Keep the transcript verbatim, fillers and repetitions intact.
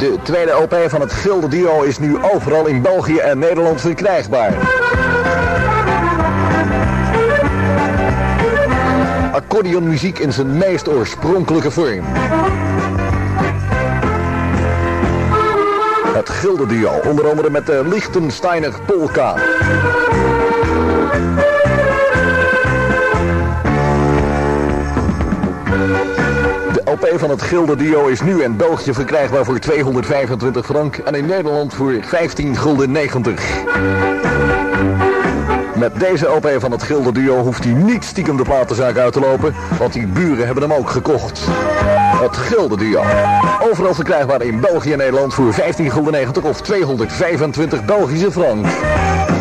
De tweede L P van het Gilde Duo is nu overal in België en Nederland verkrijgbaar. Accordeonmuziek in zijn meest oorspronkelijke vorm. Het Gilde Duo, onder andere met de Liechtensteiner Polka. De L P van het Gilde Duo is nu in België verkrijgbaar voor tweehonderdvijfentwintig frank en in Nederland voor vijftien gulden negentig. Met deze L P van het Gilde Duo hoeft hij niet stiekem de platenzaak uit te lopen, want die buren hebben hem ook gekocht. Het Gilde Duo. Overal verkrijgbaar in België en Nederland voor vijftien gulden negentig of tweehonderdvijfentwintig Belgische frank.